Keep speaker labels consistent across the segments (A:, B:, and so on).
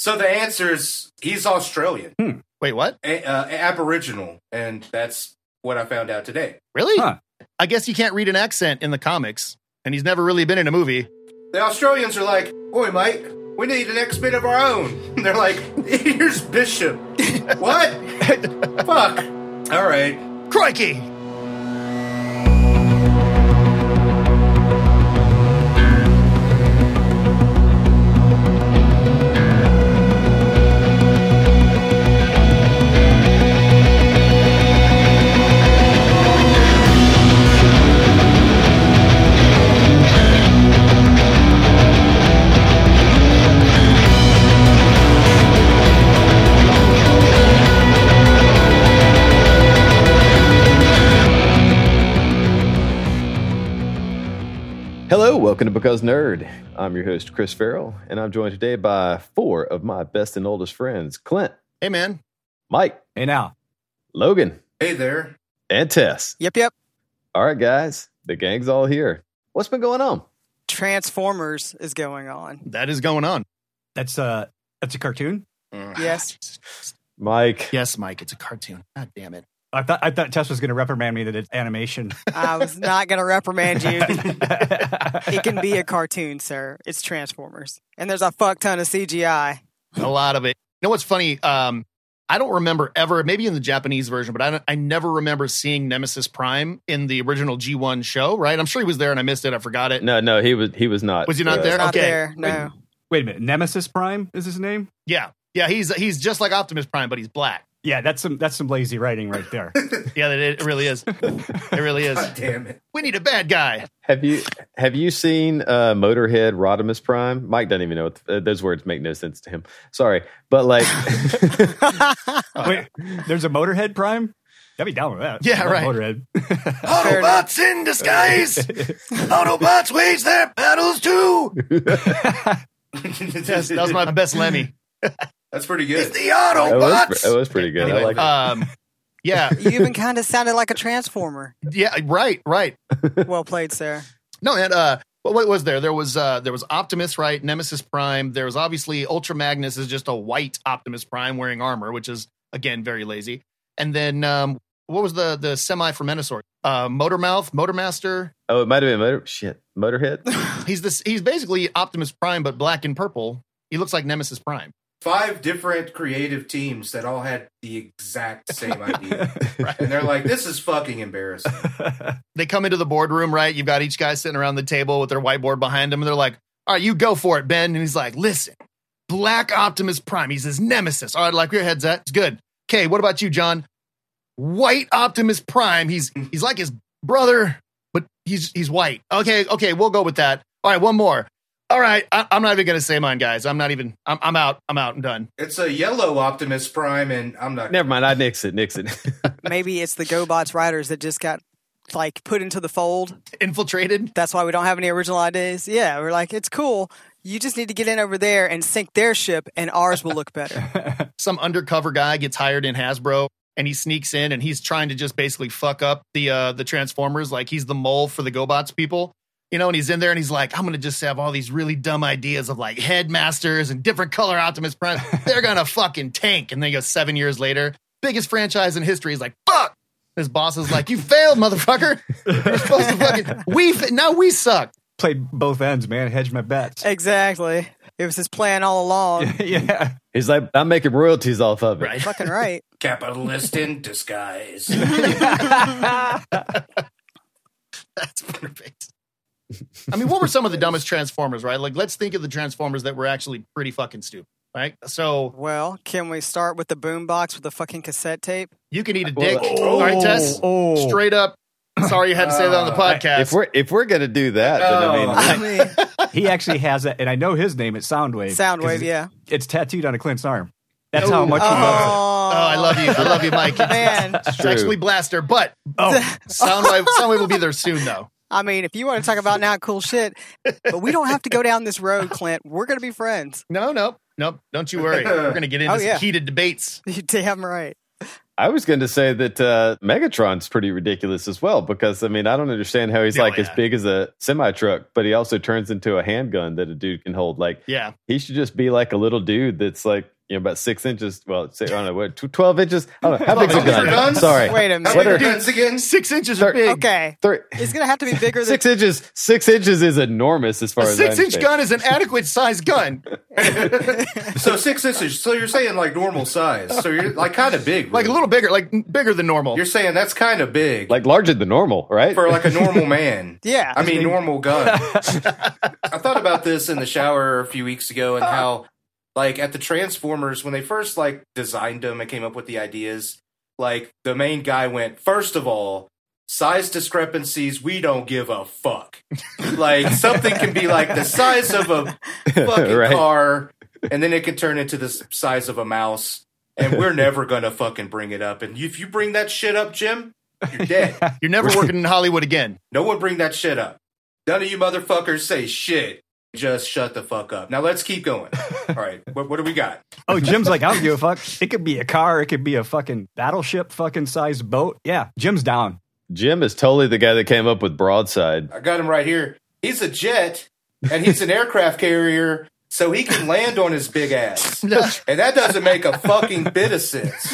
A: So the answer is he's Australian.
B: Wait, what?
A: Aboriginal. And that's what I found out today.
B: Really?
C: Huh.
B: I guess you can't read an accent in the comics, and he's never really been in a movie.
A: The Australians are like, "Oi, mate, we need an X-Men of our own." And they're like, "Here's Bishop." What? Fuck. All right.
B: Crikey!
D: Hello, welcome to Because Nerd. I'm your host, Chris Farrell, and I'm joined today by four of my best and oldest friends, Clint.
B: Hey, man.
D: Mike.
C: Hey, now.
D: Logan.
A: Hey there.
D: And Tess.
E: Yep.
D: All right, guys. The gang's all here. What's been going on?
E: Transformers is going on.
B: That is going on.
C: That's a cartoon?
E: Yes.
D: Mike.
B: Yes, Mike, it's a cartoon. God damn it.
C: I thought Tess was going to reprimand me that it's animation.
E: I was not going to reprimand you. It can be a cartoon, sir. It's Transformers. And there's a fuck ton of CGI.
B: A lot of it. You know what's funny? I don't remember ever, maybe in the Japanese version, but I never remember seeing Nemesis Prime in the original G1 show, right? I'm sure he was there and I missed it. I forgot it.
D: No, he was not.
B: Was he not there?
E: Not
B: Okay.
E: there, no.
C: Wait a minute. Nemesis Prime is his name?
B: Yeah, he's just like Optimus Prime, but he's black.
C: Yeah, that's some lazy writing right there.
B: Yeah, it really is. It really is.
A: God damn it.
B: We need a bad guy.
D: Have you seen Motorhead Rodimus Prime? Mike doesn't even know what those words make no sense to him. Sorry, but like,
C: Wait, there's a Motorhead Prime? I'd be down with that.
B: Yeah,
C: I love
B: right.
C: Motorhead.
B: Autobots in disguise. Autobots wage their battles too. Yes, that was my best Lemmy.
A: That's pretty good.
B: The Autobots.
D: that was pretty good.
B: Anyway,
D: I like it.
B: Yeah,
E: You even kind of sounded like a Transformer.
B: yeah, right.
E: Well played, sir.
B: No, and what was there? There was Optimus, right? Nemesis Prime. There was obviously Ultra Magnus is just a white Optimus Prime wearing armor, which is again very lazy. And then what was the semi Fermenosaur? Motormouth, Motormaster.
D: Oh, it might have been Motorhead.
B: He's basically Optimus Prime but black and purple. He looks like Nemesis Prime.
A: 5 different creative teams that all had the exact same idea. And they're like, this is fucking embarrassing.
B: They come into the boardroom, right? You've got each guy sitting around the table with their whiteboard behind them, and they're like, all right, you go for it, Ben. And he's like, listen, Black Optimus Prime, he's his nemesis. All right, like where your head's at. It's good. Okay, what about you, John? White Optimus Prime, he's like his brother, but he's white. Okay, we'll go with that. All right, one more. All right, I'm not even going to say mine, guys. I'm out. I'm done.
A: It's a yellow Optimus Prime, and I'm not...
D: Never mind. I nix it.
E: Maybe it's the GoBots writers that just got like put into the fold.
B: Infiltrated.
E: That's why we don't have any original ideas. Yeah, we're like, it's cool. You just need to get in over there and sink their ship, and ours will look better.
B: Some undercover guy gets hired in Hasbro, and he sneaks in, and he's trying to just basically fuck up the Transformers. Like he's the mole for the GoBots people. You know, and he's in there and he's like, I'm going to just have all these really dumb ideas of like headmasters and different color Optimus Prime. They're going to fucking tank. And then he goes 7 years later, biggest franchise in history. He's like, fuck. His boss is like, you failed, motherfucker. You're supposed to fucking, now we suck.
C: Played both ends, man. Hedged my bets.
E: Exactly. It was his plan all along.
C: Yeah.
D: He's like, I'm making royalties off of it.
B: Right.
E: Fucking right.
A: Capitalist in disguise.
B: That's perfect. I mean, what were some of the dumbest Transformers, right? Like, let's think of the Transformers that were actually pretty fucking stupid, right? So,
E: Well, can we start with the boombox with the fucking cassette tape?
B: you can eat a dick. All right, Tess?
C: Oh.
B: Straight up. Sorry you had to say that on the podcast.
D: If we're gonna do that, then
E: I mean,
C: He actually has that, and I know his name. It's Soundwave. 'Cause
E: Soundwave, yeah.
C: It's tattooed on Clint's arm. That's how much he loves
B: Oh, I love you. I love you, Mike.
E: Man.
B: Sexually Blaster, but Soundwave will be there soon, though.
E: I mean, if you want to talk about not cool shit, but we don't have to go down this road, Clint. We're going to be friends.
B: No. Don't you worry. We're going to get into some heated debates.
E: You're damn right.
D: I was going to say that Megatron's pretty ridiculous as well, because, I mean, I don't understand how he's as big as a semi-truck, but he also turns into a handgun that a dude can hold. Like, he should just be like a little dude that's like, about 6 inches. Well, I don't know, what, 12 inches? I don't know. How big's a gun? Sorry.
E: Wait a minute.
A: How big are guns again?
B: 6 inches are big.
E: Okay. It's going to have to be bigger than
D: 6 inches. 6 inches is enormous as far as I understand.
B: 6-inch gun is an adequate size gun.
A: So 6 inches. So you're saying like normal size. So you're like kind of big.
B: Like a little bigger, like bigger than normal.
A: You're saying that's kind of big.
D: Like larger than normal, right?
A: For like a normal man.
E: Yeah.
A: I mean, normal gun. I thought about this in the shower a few weeks ago and how, like, at the Transformers, when they first, like, designed them and came up with the ideas, like, the main guy went, first of all, size discrepancies, we don't give a fuck. Like, something can be, like, the size of a fucking car, and then it can turn into the size of a mouse, and we're never gonna fucking bring it up. And if you bring that shit up, Jim, you're dead.
B: You're never working in Hollywood again.
A: No one bring that shit up. None of you motherfuckers say shit. Just shut the fuck up. Now let's keep going. All right, what do we got?
C: Oh, Jim's like, I don't give a fuck. It could be a car. It could be a fucking battleship fucking sized boat. Yeah, Jim's down.
D: Jim is totally the guy that came up with Broadside.
A: I got him right here. He's a jet, and he's an aircraft carrier, so he can land on his big ass. And that doesn't make a fucking bit of sense.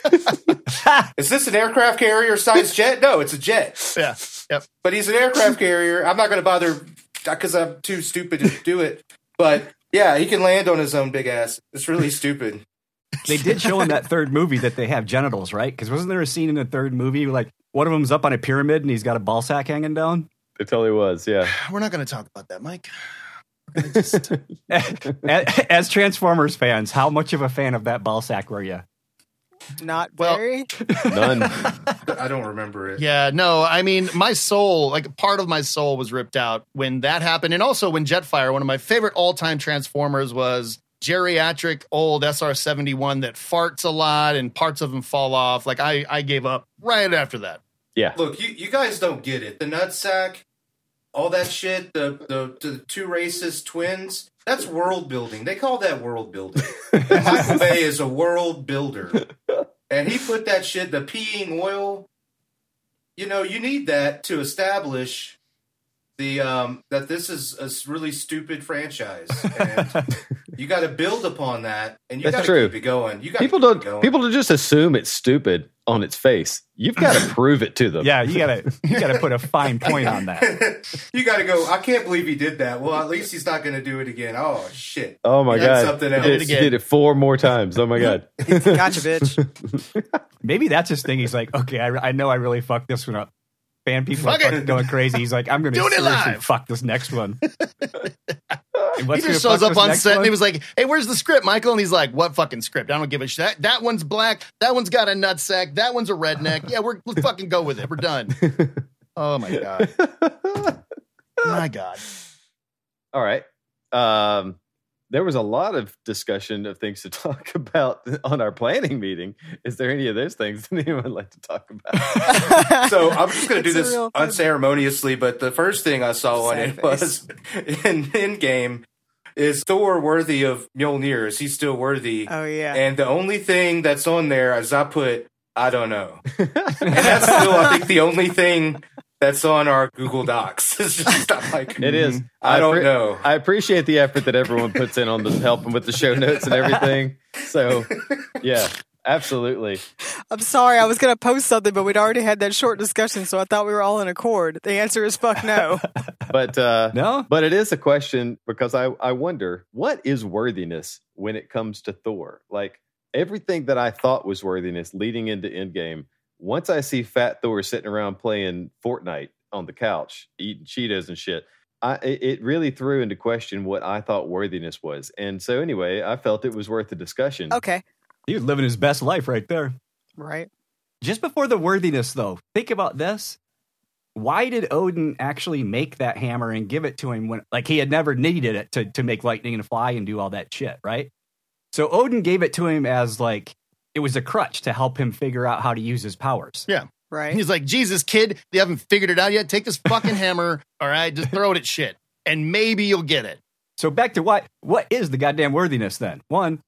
A: Is this an aircraft carrier sized jet? No, it's a jet.
B: Yeah. Yep.
A: But he's an aircraft carrier. I'm not going to bother because I'm too stupid to do it. But yeah, he can land on his own big ass. It's really stupid.
C: They did show in that third movie that they have genitals, right? Because wasn't there a scene in the third movie like one of them's up on a pyramid and he's got a ball sack hanging down?
D: It totally was, yeah.
B: We're not going to talk about that, Mike. Just...
C: As Transformers fans, how much of a fan of that ball sack were you?
E: Not very.
D: None.
A: I don't remember it.
B: Yeah, no, I mean, my soul, like part of my soul was ripped out when that happened. And also when Jetfire, one of my favorite all-time Transformers was geriatric old SR-71 that farts a lot and parts of them fall off. Like I gave up right after that.
D: Yeah.
A: Look, you guys don't get it. The nutsack, all that shit, the two racist twins, that's world building. They call that world building. And Michael Bay is a world builder. And he put that shit, the peeing oil, you need that to establish the that this is a really stupid franchise. And you got to build upon that, and you got to keep it going. People
D: don't just assume it's stupid on its face. You've got to prove it to them.
C: Yeah, you gotta put a fine point on that.
A: You got to go, I can't believe he did that. Well, at least he's not going to do it again. Oh, shit.
D: Oh, my God.
A: Something else.
D: He did it 4 more times. Oh, my God.
E: Gotcha, bitch.
C: Maybe that's his thing. He's like, okay, I know I really fucked this one up. Fan people are fucking going crazy. He's like, I'm going to seriously fuck this next one.
B: He just shows up on set and he was like, hey, where's the script, Michael? And he's like, what fucking script? I don't give a shit. That one's black. That one's got a nutsack. That one's a redneck. Yeah, let's fucking go with it. We're done. Oh, my God. My God.
D: All right. There was a lot of discussion of things to talk about on our planning meeting. Is there any of those things that anyone would like to talk about?
A: So I'm just going to do this unceremoniously, but the first thing I saw on it was in Endgame, is Thor worthy of Mjolnir? Is he still worthy?
E: Oh, yeah.
A: And the only thing that's on there is I put, I don't know. And that's still, I think, the only thing that's on our Google Docs. It's just not like,
D: it is.
A: I don't know.
D: I appreciate the effort that everyone puts in on the helping with the show notes and everything. So, yeah, absolutely.
E: I'm sorry. I was going to post something, but we'd already had that short discussion, so I thought we were all in accord. The answer is fuck no.
D: But
C: no.
D: But it is a question because I wonder, what is worthiness when it comes to Thor? Like, everything that I thought was worthiness leading into Endgame, once I see Fat Thor sitting around playing Fortnite on the couch, eating Cheetos and shit, it really threw into question what I thought worthiness was. And so anyway, I felt it was worth the discussion.
E: Okay.
C: He was living his best life right there.
E: Right.
C: Just before the worthiness, though, think about this. Why did Odin actually make that hammer and give it to him when, like, he had never needed it to make lightning and fly and do all that shit, right? So Odin gave it to him as, like, it was a crutch to help him figure out how to use his powers.
B: Yeah.
E: Right.
B: He's like, Jesus, kid, you haven't figured it out yet? Take this fucking hammer, all right? Just throw it at shit, and maybe you'll get it.
C: So back to what is the goddamn worthiness then? One,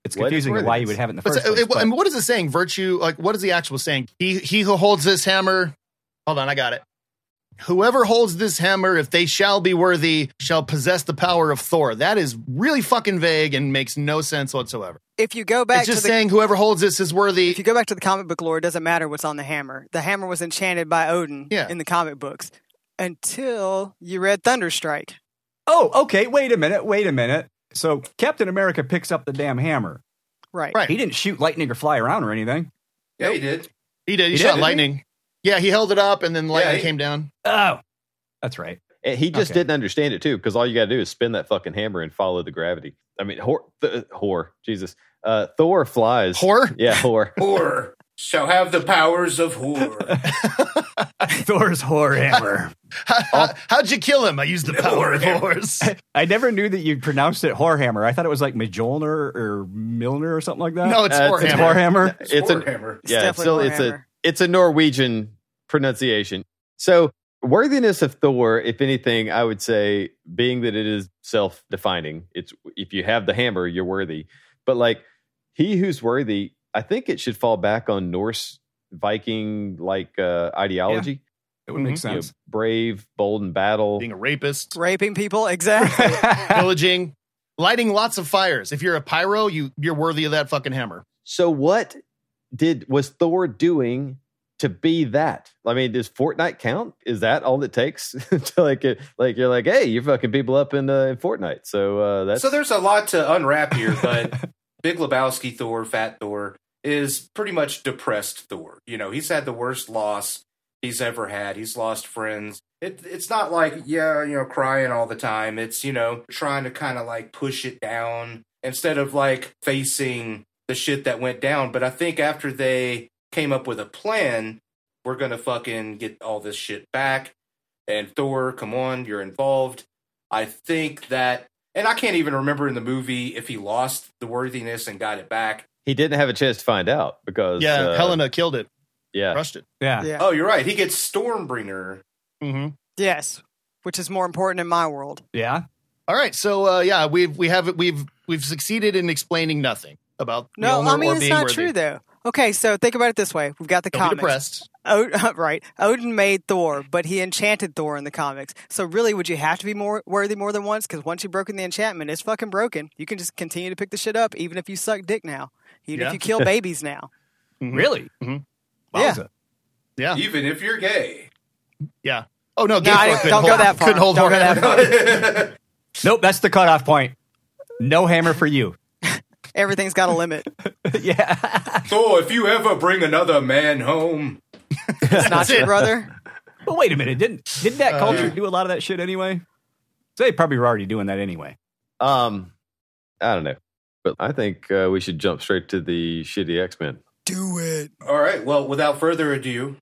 C: It's
D: What is
C: confusing why you
D: worthiness?
C: would have it in the
B: But,
C: first place.
B: and what is it saying? Virtue, like, what is the actual saying? He who holds this hammer, hold on, I got it. Whoever holds this hammer, if they shall be worthy, shall possess the power of Thor. That is really fucking vague and makes no sense whatsoever.
E: If you go back
B: It's just
E: to the
B: saying whoever holds this is worthy.
E: if you go back to the comic book lore, it doesn't matter what's on the hammer. The hammer was enchanted by Odin in the comic books until you read Thunderstrike.
C: Oh, okay. Wait a minute. So Captain America picks up the damn hammer.
E: Right.
C: He didn't shoot lightning or fly around or anything.
A: Yeah, he did.
B: He did. He
C: He
B: shot
C: did,
B: lightning. Yeah, he held it up and then lightning
A: he-
B: came down.
C: Oh, that's right.
D: And he just
C: Okay.
D: didn't understand it too, because all you got to do is spin that fucking hammer and follow the gravity. I mean, Jesus. Thor flies.
B: Whore?
D: Yeah, whore.
A: Whore shall have the powers of whore.
C: Thor's whore hammer.
B: How'd you kill him? I used the power of
A: Hammer.
B: horse.
C: I never knew that you pronounced it whore hammer. I thought it was like Mjolnir or Milner or something like that.
B: No, it's
D: Uh,
B: Thor
D: it's
C: It's
B: hammer.
C: whore hammer.
D: It's a
A: hammer.
E: It's
D: yeah,
E: definitely
D: still
E: Warhammer.
D: it's a Norwegian pronunciation. So worthiness of Thor, if anything, I would say, being that it is self-defining, it's if you have the hammer, you're worthy. But like he who's worthy, I think it should fall back on Norse Viking like ideology.
C: It would make
B: Mhm.
D: You know,
C: sense.
D: brave, bold in battle.
B: Being a rapist,
E: Raping people, exactly.
B: pillaging, lighting lots of fires. If you're a pyro, you're worthy of that fucking hammer.
D: So what was Thor doing to be that? I mean, does Fortnite count? Is that all it takes to like you're like, hey, you're fucking people up in Fortnite? So that's
A: So there's a lot to unwrap here, but Big Lebowski Thor, Fat Thor, is pretty much depressed Thor. You know, he's had the worst loss he's ever had. He's lost friends. It's not like, crying all the time. It's, trying to kind of like push it down instead of like facing the shit that went down. But I think after they came up with a plan, we're going to fucking get all this shit back. And Thor, come on, you're involved. I think that, and I can't even remember in the movie if he lost the worthiness and got it back.
D: he didn't have a chance to find out because
B: Helena killed it,
D: yeah,
B: crushed it.
C: Yeah.
E: Yeah.
A: Oh, you're right. He gets Stormbringer.
B: Mm-hmm.
E: Yes. Which is more important in my world.
C: Yeah.
B: All right, so we've succeeded in explaining nothing about
E: No,
B: Mjolnir
E: I mean,
B: or
E: it's
B: being
E: not
B: worthy.
E: true, though. Okay, so think about it this way. We've got the
B: Don't be
E: comics.
B: depressed.
E: Right. Odin made Thor, but he enchanted Thor in the comics. So really, would you have to be more worthy more than once? Because once you've broken the enchantment, it's fucking broken. You can just continue to pick the shit up, even if you suck dick now. Even
B: Yeah.
E: if you kill babies now.
C: Really?
B: Mhm.
E: Yeah.
C: Wowza.
B: Yeah,
A: Even if you're gay.
B: yeah. Oh no,
E: No, I
B: couldn't
E: don't go
B: hold-
E: that far.
B: Couldn't hold
E: Don't go
B: Warhammer.
E: that far.
C: Nope, that's the cutoff point. No hammer for you.
E: Everything's got a limit.
C: Yeah.
A: So if you ever bring another man home,
E: It's not
B: That's
E: your
B: it.
E: brother.
C: But wait a minute. Didn't that culture do a lot of that shit anyway? They probably were already doing that anyway.
D: I don't know, but I think we should jump straight to the shitty X-Men.
E: Do it.
A: all right. Well, without further ado,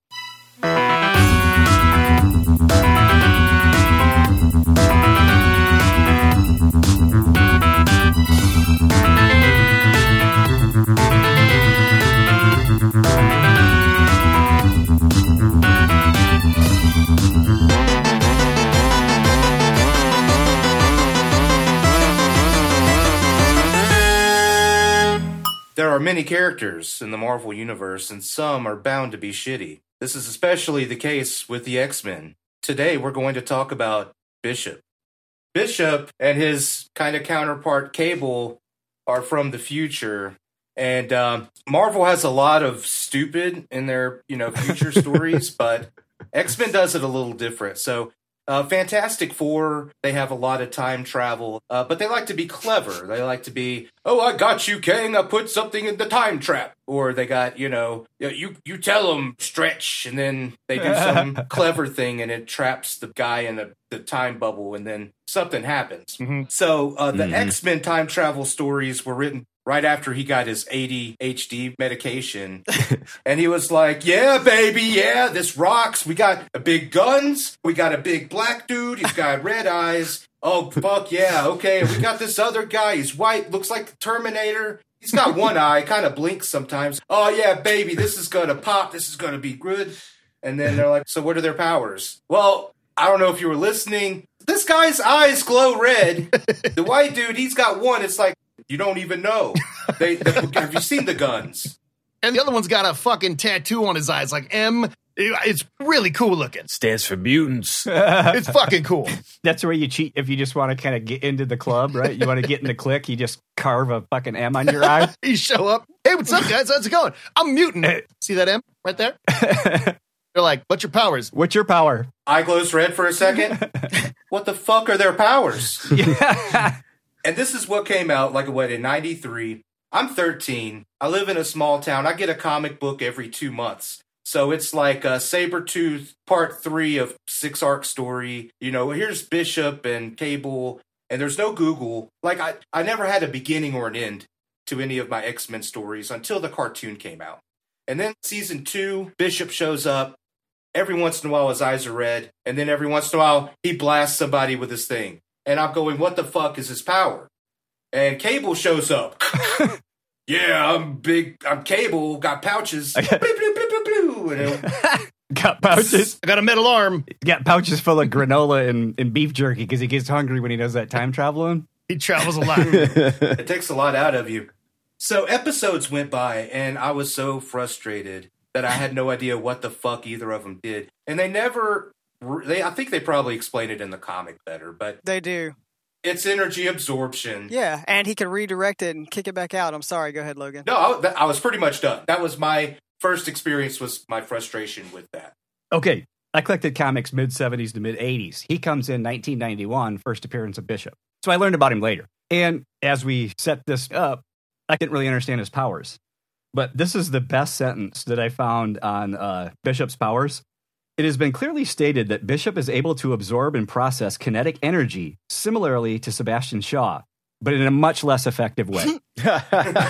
A: there are many characters in the Marvel Universe, and some are bound to be shitty. This is especially the case with the X-Men. Today, we're going to talk about Bishop. Bishop and his kind of counterpart, Cable, are from the future. And Marvel has a lot of stupid in their, future stories, but X-Men does it a little different. So Fantastic Four, they have a lot of time travel, but they like to be clever. They like to be, oh, I got you, Kang. I put something in the time trap. Or they got, you tell them stretch, and then they do some clever thing, and it traps the guy in the time bubble, and then something happens.
B: Mhm.
A: So the X-Men time travel stories were written right after he got his ADHD medication. And he was like, yeah, baby, yeah, this rocks. We got big guns. We got a big black dude. He's got red eyes. Oh, fuck yeah, okay. We got this other guy. He's white, looks like the Terminator. He's got one eye, kind of blinks sometimes. Oh, yeah, baby, this is going to pop. This is going to be good. And then they're like, so what are their powers? Well, I don't know if you were listening. This guy's eyes glow red. The white dude, he's got one. It's like You don't even know. Have you seen the guns?
B: And the other one's got a fucking tattoo on his eyes, like M. It's really cool looking.
F: Stands for mutants.
B: It's fucking cool.
C: That's where you cheat if you just want to kind of get into the club, right? You want to get in the clique, you just carve a fucking M on your eye.
B: You show up. Hey, what's up, guys? How's it going? I'm a mutant. See that M right there? They're like, what's your powers?
C: What's your power?
A: Eye glows red for a second. What the fuck are their powers?
C: Yeah.
A: And this is what came out, in 93. I'm 13. I live in a small town. I get a comic book every 2 months. So it's like Sabretooth Part 3 of 6-arc story. Here's Bishop and Cable, and there's no Google. I never had a beginning or an end to any of my X-Men stories until the cartoon came out. And then season 2, Bishop shows up. Every once in a while his eyes are red, and then every once in a while he blasts somebody with his thing. And I'm going, what the fuck is his power? And Cable shows up. Yeah, I'm big. I'm Cable. Got pouches. Got
C: pouches.
B: I got a metal arm.
C: Got pouches full of granola and beef jerky because he gets hungry when he does that time traveling.
B: He travels a lot.
A: It takes a lot out of you. So episodes went by, and I was so frustrated that I had no idea what the fuck either of them did. And they never... I think they probably explain it in the comic better, but...
E: They do.
A: It's energy absorption.
E: Yeah, and he can redirect it and kick it back out. I'm sorry. Go ahead, Logan.
A: No, I was pretty much done. That was my first experience, was my frustration with that.
C: Okay, I collected comics mid-70s to mid-80s. He comes in 1991, first appearance of Bishop. So I learned about him later. And as we set this up, I didn't really understand his powers. But this is the best sentence that I found on Bishop's powers. It has been clearly stated that Bishop is able to absorb and process kinetic energy similarly to Sebastian Shaw, but in a much less effective way. Don't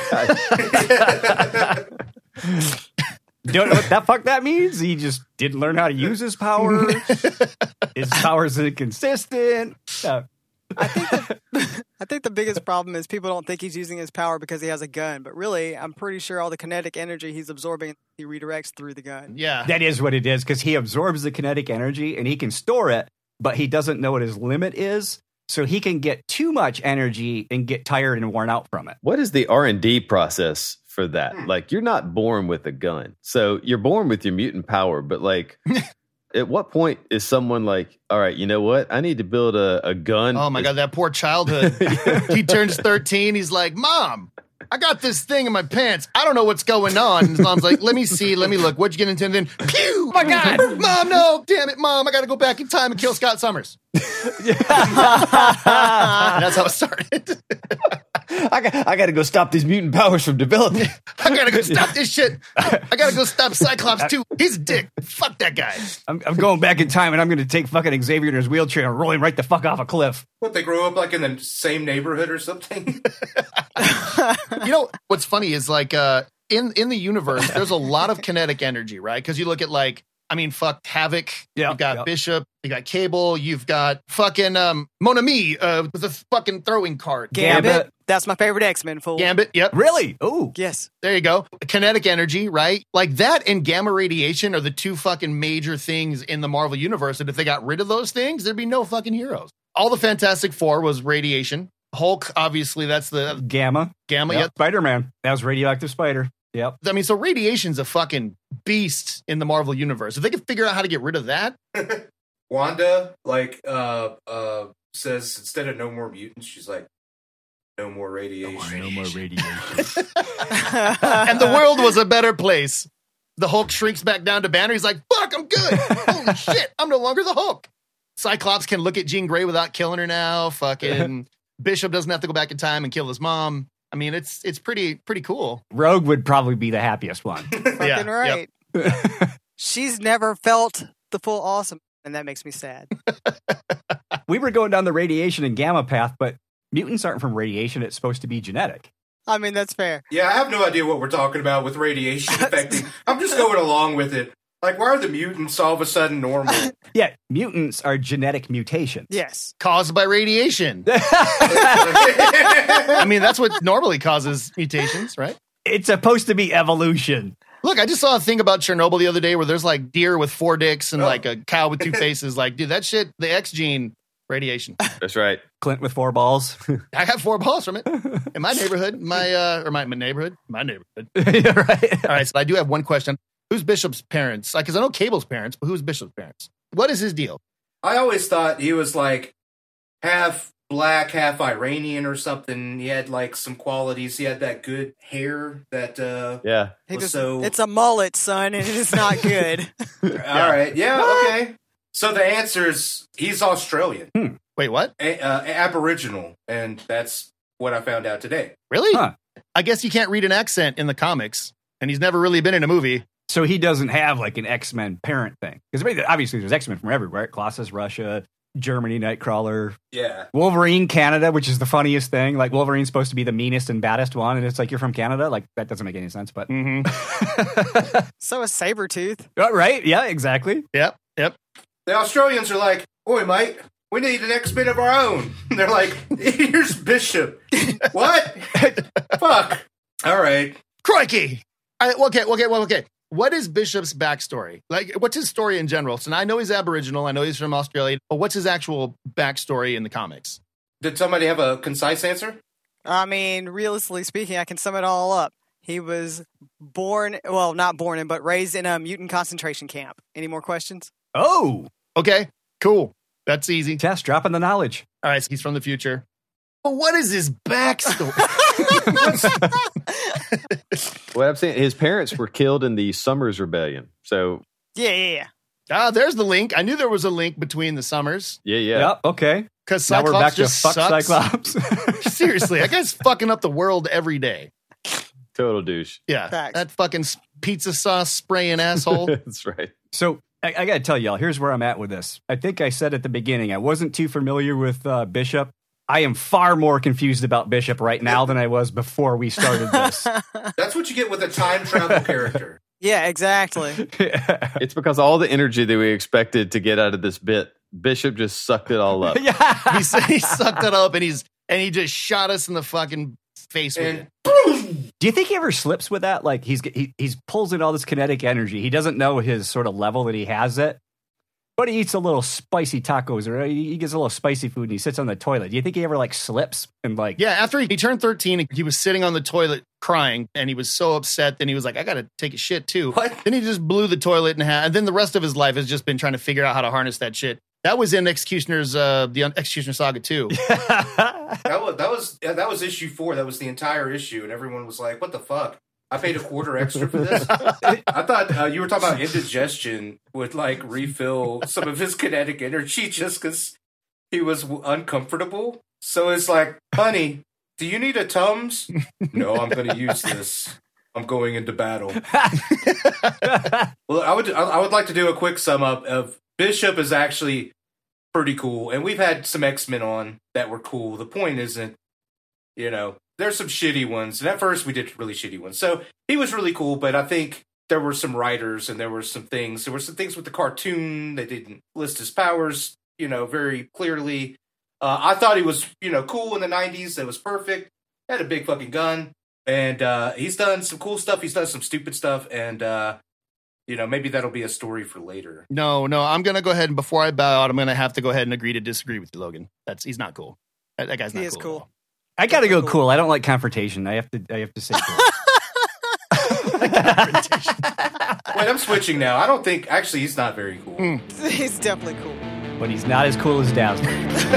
C: know what the fuck that means. He just didn't learn how to use his powers. His powers are inconsistent.
E: I think the biggest problem is people don't think he's using his power because he has a gun, but really, I'm pretty sure all the kinetic energy he's absorbing, he redirects through the gun.
B: Yeah.
C: That is what it is, because he absorbs the kinetic energy and he can store it, but he doesn't know what his limit is, so he can get too much energy and get tired and worn out from it.
D: What is the R&D process for that? Like, you're not born with a gun. So you're born with your mutant power, but at what point is someone like, all right, you know what? I need to build a gun.
B: Oh my God, that poor childhood. He turns 13. He's like, Mom, I got this thing in my pants. I don't know what's going on. His mom's like, let me see, let me look. What'd you get into? And then, pew! Oh my God, Mom, no, damn it, Mom. I got to go back in time and kill Scott Summers. That's how it started.
F: I got to go stop these mutant powers from developing.
B: I got to go stop this shit. I got to go stop Cyclops too. He's a dick. Fuck that guy.
C: I'm going back in time and I'm going to take fucking Xavier in his wheelchair and roll him right the fuck off a cliff.
A: What, they grew up in the same neighborhood or something?
B: You know, what's funny is in the universe, there's a lot of kinetic energy, right? Because you look at Havoc.
C: Yeah,
B: you've got Bishop. You got Cable. You've got fucking Mon Ami with a fucking throwing card.
E: Gambit. That's my favorite X-Men, fool.
B: Gambit, yep.
C: Really? Oh.
E: Yes.
B: There you go. Kinetic energy, right? Like that and gamma radiation are the two fucking major things in the Marvel Universe. And if they got rid of those things, there'd be no fucking heroes. All the Fantastic Four was radiation. Hulk, obviously, that's the
C: Gamma.
B: Yep.
C: Spider-Man. That was radioactive spider. Yep.
B: I mean, so radiation's a fucking beast in the Marvel Universe. If they could figure out how to get rid of that.
A: Wanda, says instead of no more mutants, she's like, no more radiation.
C: No more radiation.
B: And the world was a better place. The Hulk shrinks back down to Banner. He's like, fuck, I'm good. Holy shit, I'm no longer the Hulk. Cyclops can look at Jean Grey without killing her now. Fucking Bishop doesn't have to go back in time and kill his mom. I mean, it's pretty cool.
C: Rogue would probably be the happiest one.
E: Fucking right. Yep. She's never felt the full awesome, and that makes me sad.
C: We were going down the radiation and gamma path, but mutants aren't from radiation. It's supposed to be genetic.
E: I mean, that's fair.
A: Yeah, I have no idea what we're talking about with radiation affecting. I'm just going along with it. Like, why are the mutants all of a sudden normal?
C: Yeah, mutants are genetic mutations.
E: Yes.
B: Caused by radiation. I mean, that's what normally causes mutations, right?
C: It's supposed to be evolution.
B: Look, I just saw a thing about Chernobyl the other day where there's like deer with 4 dicks and like a cow with 2 faces. Like, dude, that shit, the X gene Radiation.
D: That's right.
C: Clint with 4 balls.
B: I got 4 balls from it in my neighborhood. My neighborhood.
C: Yeah, right.
B: All right, so I do have one question. Who's Bishop's parents? Because I know Cable's parents, but who's Bishop's parents? What is his deal?
A: I always thought he was like half black, half Iranian or something. He had like some qualities. He had that good hair that
D: Yeah.
E: It's a mullet, son, and it is not good.
A: All right. Yeah, okay. So the answer is he's Australian.
B: Wait, what?
A: Aboriginal. And that's what I found out today.
B: Really?
C: Huh.
B: I guess you can't read an accent in the comics, and he's never really been in a movie.
C: So he doesn't have like an X-Men parent thing. Because obviously there's X-Men from everywhere. Colossus, Russia, Germany, Nightcrawler.
A: Yeah.
C: Wolverine, Canada, which is the funniest thing. Like Wolverine's supposed to be the meanest and baddest one, and it's like, you're from Canada? Like, that doesn't make any sense, but...
E: So is Sabretooth.
C: Right? Yeah, exactly.
B: Yep.
A: The Australians are like, oi, mate, we need an X-Men of our own. And they're like, here's Bishop. What? Fuck. All right.
B: Crikey! Okay. What is Bishop's backstory? Like, what's his story in general? So now I know he's Aboriginal. I know he's from Australia. But what's his actual backstory in the comics?
A: Did somebody have a concise answer?
E: I mean, realistically speaking, I can sum it all up. He was not born in, but raised in a mutant concentration camp. Any more questions?
C: Oh!
B: Okay, cool. That's easy.
C: Tess, dropping the knowledge.
B: All right, so he's from the future. But what is his backstory?
D: What I'm saying, his parents were killed in the Summers Rebellion. So
E: Yeah.
B: There's the link. I knew there was a link between the Summers.
D: yeah.
C: Yep, okay.
B: Because
C: Now we're
B: Cyclops
C: back to
B: just
C: fuck
B: sucks.
C: Cyclops.
B: Seriously, that guy's fucking up the world every day.
D: Total douche.
B: Yeah,
E: Facts.
B: that fucking pizza sauce spraying asshole.
D: That's right.
C: So I got to tell y'all, here's where I'm at with this. I think I said at the beginning, I wasn't too familiar with Bishop. I am far more confused about Bishop right now than I was before we started this.
A: That's what you get with a time travel character.
E: Yeah, exactly.
D: It's because all the energy that we expected to get out of this bit, Bishop just sucked it all up.
C: Yeah.
B: he sucked it up and he just shot us in the fucking face with it.
A: And
C: Do you think he ever slips with that? Like he's pulls in all this kinetic energy. He doesn't know his sort of level that he has it. But he eats a little spicy tacos, or he gets a little spicy food, and he sits on the toilet. Do you think he ever like slips and like?
B: Yeah, after he turned 13, he was sitting on the toilet crying, and he was so upset. Then he was like, "I gotta take a shit too."
A: What?
B: Then he just blew the toilet in half, and then the rest of his life has just been trying to figure out how to harness that shit. That was in Executioner's the Executioner Saga 2.
A: that was issue 4. That was the entire issue, and everyone was like, "What the fuck? I paid $0.25 extra for this." I thought you were talking about indigestion would like refill some of his kinetic energy just because he was uncomfortable. So it's like, honey, do you need a Tums? No, I'm going to use this. I'm going into battle. Well, I would like to do a quick sum up of Bishop is actually pretty cool, and we've had some X-Men on that were cool. The point isn't, there's some shitty ones, and at first we did really shitty ones. So he was really cool, but I think there were some writers and there were some things. There were some things with the cartoon. They didn't list his powers, very clearly. I thought he was, cool in the 90s. That was perfect. Had a big fucking gun. And he's done some cool stuff. He's done some stupid stuff. And, maybe that'll be a story for later.
B: No, I'm going to go ahead and before I bow out, I'm going to have to go ahead and agree to disagree with you, Logan. He's not cool. That guy's not cool.
E: He is cool.
C: I gotta go cool. I don't like confrontation. I have to say cool.
A: Wait, I'm switching now. I don't think, actually, he's not very cool.
E: He's definitely cool.
C: But he's not as cool as Dazzler.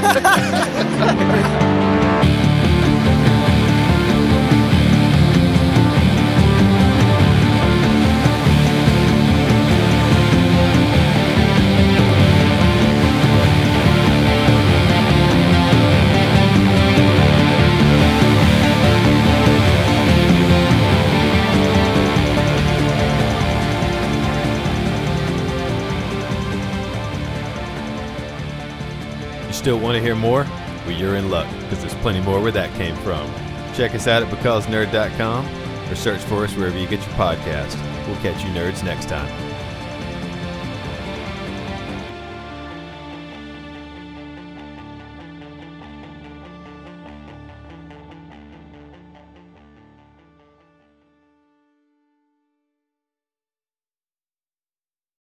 D: Still want to hear more? Well, you're in luck, because there's plenty more where that came from. Check us out at BecauseNerd.com or search for us wherever you get your podcast. We'll catch you nerds next time.